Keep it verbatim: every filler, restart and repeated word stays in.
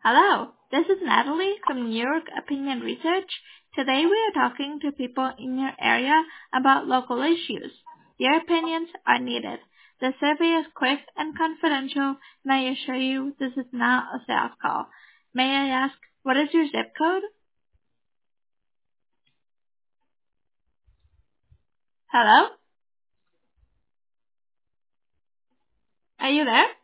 Hello, this is Natalie from New York Opinion Research. Today we are talking to people in your area about local issues. Your opinions are needed. The survey is quick and confidential, and I assure you this is not a sales call. May I ask, what is your zip code? Hello? Are you there?